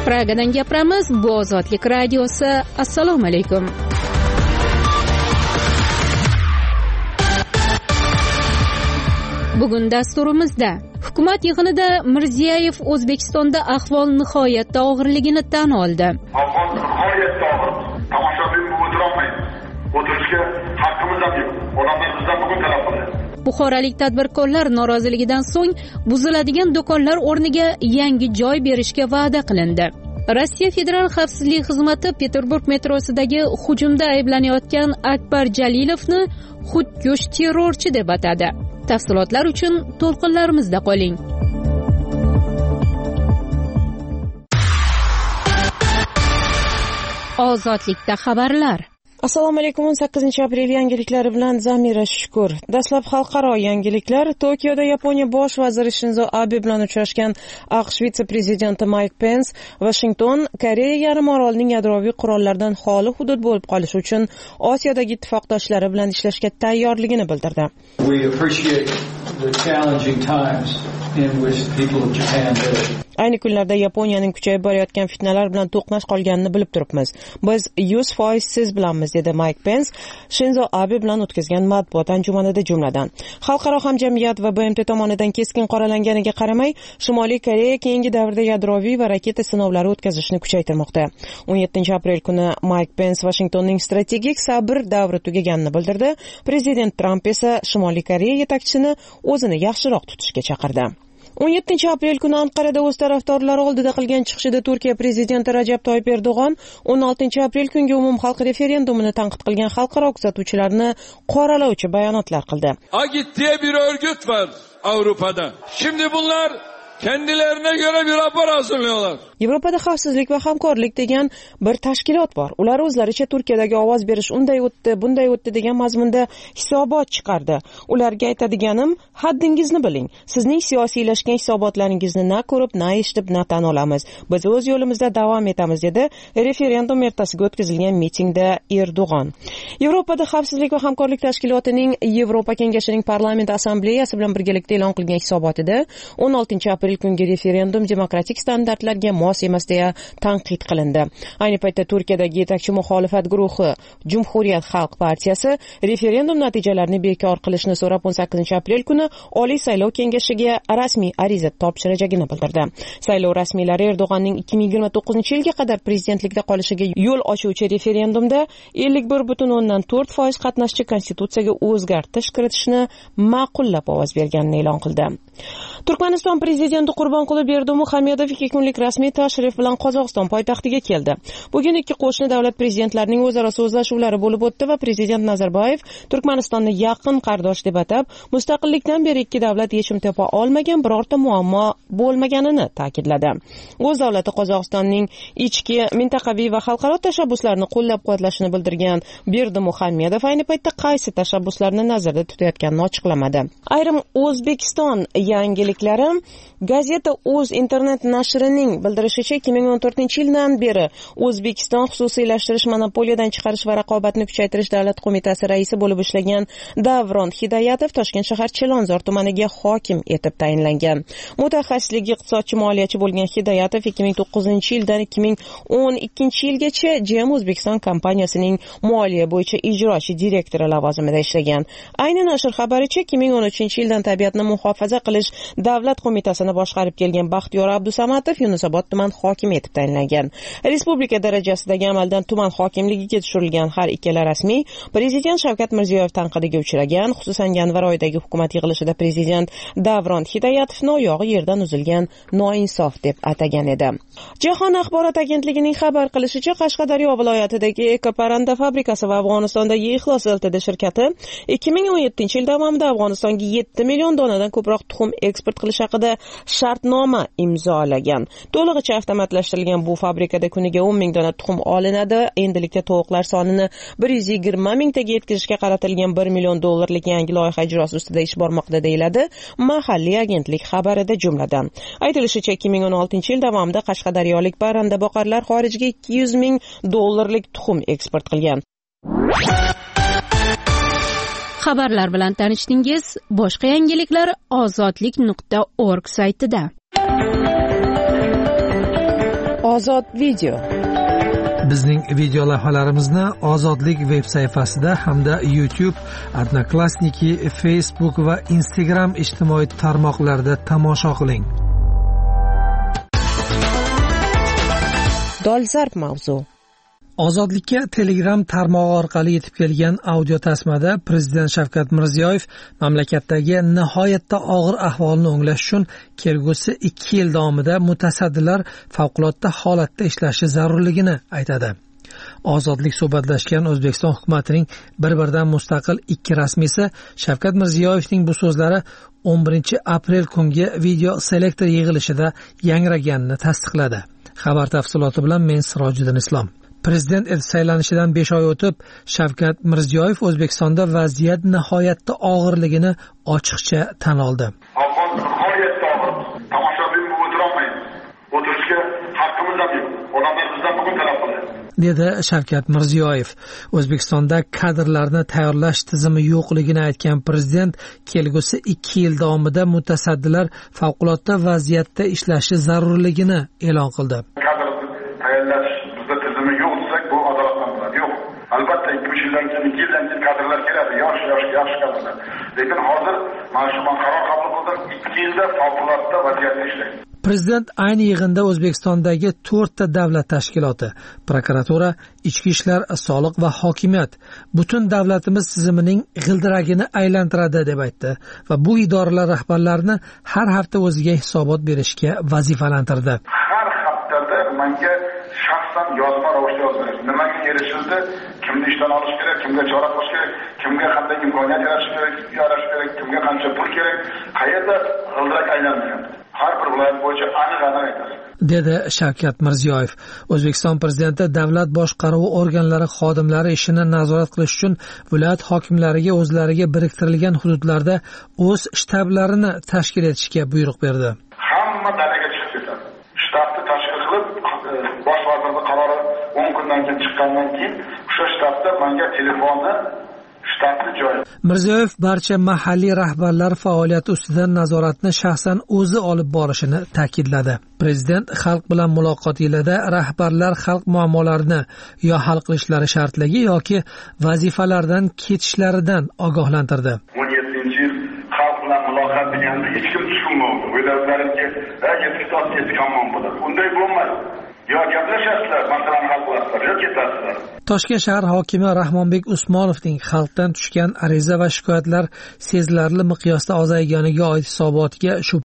Pragadan gapiramiz, bu Ozodlik radiosi. Assalomu alaykum. Bugun dasturimizda hukumat yig'inida Mirziyoyev O'zbekistonda ahvol nihoyatda og'irligini tan oldi. Ahvol nihoyatda og'ir. Tomoshabin bu o'tirolmaydi. O'tirishga haqqimiz ham yo'q. Odamlar bizdan bugun talab qiladi. Buxorolik tadbirkorlar noroziligidan so'ng buziladigan do'konlar o'rniga yangi joy berishga va'da qilindi. Rossiya Federal xavfsizlik xizmati Peterburg metrosidagi hujumda ayblanayotgan Akbar Jalilovni xudkush terrorchi deb atadi. Tafsilotlar uchun to'lqinlarimizda qoling. Ozodlikda xabarlar. Assalomu alaykum. 18-aprel yangiliklari bilan Zamira Shukur. Dastlab xalqaro yangiliklar. Tokioda Yaponiya bosh vaziri Shinzo Abe bilan uchrashgan AQSh vitse-prezidenti Mike Pence, Washington Koreya yarim orolining yadroviy qurollardan xoli hudud bo'lib qolishi uchun Osiyodagi ittifoqdoshlari bilan ishlashga tayyorligini bildirdi. We appreciate the challenging times in which the people of Japan live. Ayni kunlarda Yaponiyaning kuchayib borayotgan fitnalar bilan to'qnash qolganini bilib turibmiz. Biz 100% siz bilanmiz, dedi Mike Pence Shinzo Abe bilan o'tkazgan matbuot anjumanida jumladan. Xalqaro hamjamiyat va BMT tomonidan keskin qoralanganiga qaramay, Shimoliy Koreya keyingi davrda yadroviy va raketa sinovlari o'tkazishni kuchaytirmoqda. 17-aprel kuni Mike Pence Washingtonning strategik sabr davri tugaganini bildirdi. Prezident Trump esa Shimoliy Koreya yetakchisini o'zini yaxshiroq tutishga chaqirdi. 17-aprel kuni Anqarada o'z tarafdorlari oldida qilgan chiqishida Turkiya prezidenti Rajab Toyyib Erdo'g'on 16-aprel kungi umumxalq referendumini tanqid qilgan xalqaro kuzatuvchilarni qoralovchi bayonotlar qildi. Agit diye bir örgüt var Avrupa'da. Şimdi bunlar kendilerine göre bir rapor hazırlıyorlar. Yevropada xavfsizlik va hamkorlik degan bir tashkilot bor. Ular o'zlaricha Turkiyadagi ovoz berish unday o'tdi, bunday o'tdi degan mazmunda hisobot chiqardi. Ularga aytadiganim, haddingizni biling. Sizning siyosiylashgan hisobotlaringizni na ko'rib, na eshitib, na tan olamiz. Biz o'z yo'limizda davom etamiz, dedi referendum ertasiga o'tkazilgan mitingda Erdo'g'on. Yevropada xavfsizlik va hamkorlik tashkilotining Yevropa kengashining parlament assambleyasi bilan birgalikda e'lon qilgan hisobotida 16-aprel kungi referendum demokratik standartlarga mos emas deya tanqid qilindi. Ayni paytda Turkiyadagi yetakchi muxolifat guruhi Cumhuriyet Xalq partiyasi referendum natijalarini bekor qilishni so'rab 18-aprel kuni Oliy saylov kengashiga rasmiy ariza topshirajagini bildirdi. Saylov rasmiylari Erdo'g'onning 2029-yilga qadar prezidentlikda qolishiga yo'l ochuvchi referendumda 51.4% qatnashchi konstitutsiyaga o'zgartirish kiritishni ma'qullab ovoz berganini e'lon qildi. Turkmaniston prezidenti Qurbonquli Berdimuhamedov 2 kunlik rasmiy tashrif bilan Qozog'iston poytaxtiga keldi. Bugun ikki qo'shni davlat prezidentlarining o'zaro so'zlashuvlari bo'lib o'tdi va prezident Nazarboyev Turkmanistonni yaqin qardosh deb atab, mustaqillikdan beri ikki davlat yechim topa olmagan birorta muammo bo'lmaganini ta'kidladi. O'z davlati Qozog'istonning ichki, mintaqaviy va xalqaro tashabbuslarini qo'llab-quvvatlashini bildirgan Berdimuhamedov ayni paytda qaysi tashabbuslarni nazarda tutayotganini ochiqlamadi. Ayrim O'zbekiston yangiliklari gazeta O'z internet nashrining bildirishicha 2014-yildan beri O'zbekiston xususiylashtirish, monopoliyadan chiqarish va raqobatni kuchaytirish davlat qo'mitasi raisi bo'lib ishlagan Davron Hidoyatov Toshkent shahar Chilonzor tumaniga hokim etib tayinlangan. Mutaxassisligi iqtisodchi moliyachi bo'lgan Hidoyatov 2009-yildan 2012-yilgacha JM O'zbekiston kompaniyasining moliya bo'yicha ijrochi direktori lavozimida ishlagan. Ayni nashr xabaricha 2013-yildan tabiatni muhofaza qilish davlat qo'mitasini boshqarib kelgan Baxtiyor Abdusamatov Yunusobod tuman hokimi etib tayinlangan. Respublika darajasidagi amaldan tuman hokimligiga tushirilgan har ikkala rasmiy prezident Shavkat Mirziyoyev tanqidiga uchragan. Xususan, yanvar oyidagi hukumat yig'ilishida prezident Davron Hidoyatovni oyog'i yerdan uzilgan noinsof deb atagan edi. Jahon axborot agentligining xabar qilishicha, Qashqadaryo viloyatidagi Ekoparanda fabrikasi va Afg'onistondagi Ixlos Ltd shirkati 2017-yil davomida Afg'onistonga 7 million donadan ko'proq tuxum eksport qilish haqida shartnoma imzolagan. To'lig'icha avtomatlashtirilgan bu fabrikada kuniga 10 ming dona tuxum olinadi. Endilikda tovuqlar sonini 120 mingtaga yetkazishga qaratilgan $1 million yangi loyiha ijrosi ustida ish bormoqda, deyiladi mahalliy agentlik xabarida jumladan. Aytilishicha, 2016-yil davomida qashqadaryolik parranda boqarlar xorijga $200 ming tuxum eksport qilgan. Xabarlar bilan tanishdingiz. Boshqa yangiliklar ozodlik.org saytida. Ozod video. Bizning video lavhalarimizni Ozodlik veb sayfasida hamda YouTube, Odnoklassniki, Facebook va Instagram ijtimoiy tarmoqlarida tomosha qiling. Dolzarb mavzu. Ozodlikka Telegram tarmog'i orqali yetib kelgan audio tasmada Prezident Shavkat Mirziyoyev mamlakatdagi nihoyatda og'ir ahvolni o'nglash uchun kelgusi 2 yil davomida mutasaddilar favqulodda holatda ishlashi zarurligini aytadi. Ozodlik suhbatlashgan O'zbekiston hukumatining bir-biridan mustaqil 2 rasmiysi Shavkat Mirziyoyevning bu so'zlari 11 aprel kungi video selektor yig'ilishida yangraganini tasdiqladi. Xabar tafsiloti bilan men Sirojiddin Islom. Prezident etib saylanishidan 5 oy o'tib, Shavkat Mirziyoyev O'zbekistonda vaziyat nihoyatda og'irligini ochiqcha tan oldi. Ahvol nihoyatda og'ir. Tomoshabin bo'lib o'tirolmaymiz. O'tirishga haqqimiz ham yo'q. Odamlar bizdan bugun talab qiladi. Dedi Shavkat Mirziyoyev. O'zbekistonda kadrlarni tayyorlash tizimi yo'qligini aytgan prezident kelgusi 2 yil davomida mutasaddilar favqulodda vaziyatda ishlashi zarurligini e'lon qildi. Kadrni tayyorlash bizda tizimi yo'q desak, bu adolatlanadi. Yo'q. Albatta 2 yildan keyin, 2 yildan keyin kadrlar keladi, yaxshi kadrlar. Lekin hozir mana shu qaror qabul qildim, 2 yilda favqulodda vaziyatda ishlaydi. Prezident ayni yig'inda O'zbekistondagi 4 ta davlat tashkiloti, prokuratura, ichki ishlar, soliq va hokimiyat butun davlatimiz tizimining g'ildiragini aylantiradi deb aytdi va bu idoralar rahbarlarini har hafta o'ziga hisobot berishga vazifalantirdi. Har haftada menga shaxsan yozma ravishda yoziladi. Nimaga erishildi, kimni ishdan olish kerak, kimga chora ko'rish kerak, kimga qanday imkoniyat yaratish kerak, kimga qancha pul kerak, qayerda g'ildirak aylanmagan. Har bir viloyat bo'yicha aniq aytadi. Dedi Shavkat Mirziyoyev. O'zbekiston prezidenti davlat boshqaruvi organlari xodimlari ishini nazorat qilish uchun viloyat hokimlariga o'zlariga biriktirilgan hududlarda o'z shtablarini tashkil etishga buyruq berdi. Hamma dalaga chiqib ketadi. Shtabni tashkil qilib, bosh vazirning qarori 10 kundan keyin chiqqandan keyin o'sha shtabda menga telefonni Mirziyoyev barcha mahalliy rahbarlar faoliyati ustidan nazoratni shaxsan o'zi olib borishini ta'kidladi. Prezident xalq bilan muloqot yilida rahbarlar xalq muammolarini yo hal qilishlari shartligi yoki vazifalardan ketishlaridan ogohlantirdi. 17-yil xalq bilan muloqot deganda hech kim tushunmaydi. O'ylablarimki, yetkazib ketganman bo'ladi. Unday bo'lmaydi. Yo gaplashasizlar, masalan hal qilasizlar, yo ketasizlar. Toshkent shahar hokimi Rahmonbek Usmonovning xalqdan tushgan ariza va shikoyatlar sezilarli miqyosda ozayganiga oid hisobotiga shu